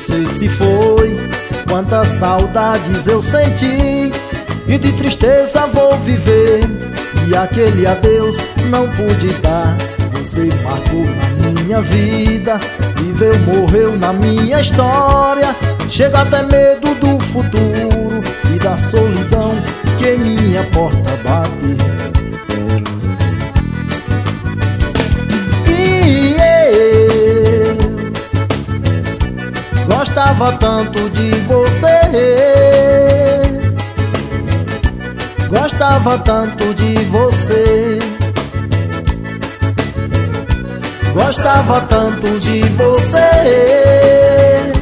você se foi, quantas saudades eu senti, e de tristeza vou viver. E aquele adeus não pude dar. Você marcou na minha vida, viveu, morreu na minha história. Chega até medo do futuro e da solidão que em minha porta bate. E eu gostava tanto de você, gostava tanto de você, gostava tanto de você,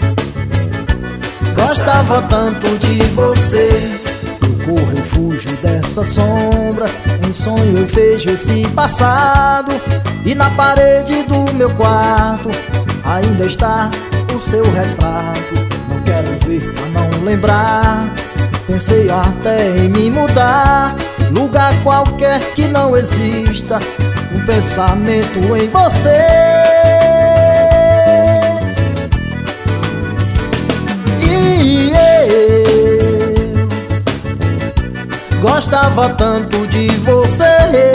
gostava tanto de você. Eu corro, eu fujo dessa sombra, em sonho eu vejo esse passado, e na parede do meu quarto ainda está o seu retrato. Não quero ver pra não lembrar, pensei até em me mudar, lugar qualquer que não exista um pensamento em você. E eu gostava tanto de você,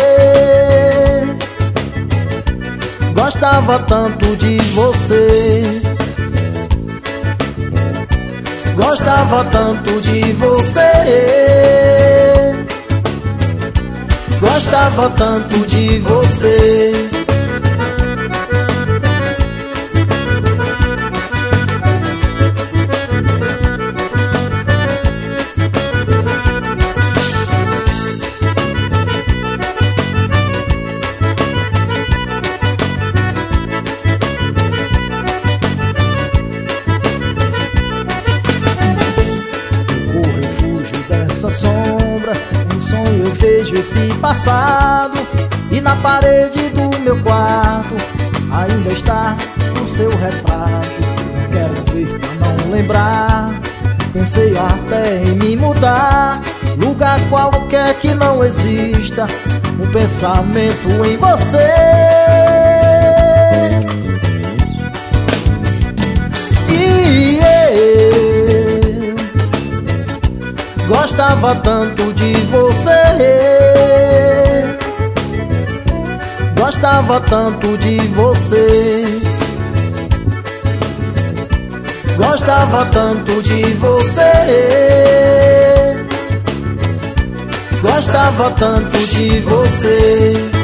gostava tanto de você, gostava tanto de você, gostava tanto de você. Sombra, em sonho eu vejo esse passado, e na parede do meu quarto ainda está o seu retrato. Não quero ver pra não lembrar, pensei até em me mudar, lugar qualquer que não exista um pensamento em você. E eu gostava tanto de você, gostava tanto de você, gostava tanto de você, gostava tanto de você.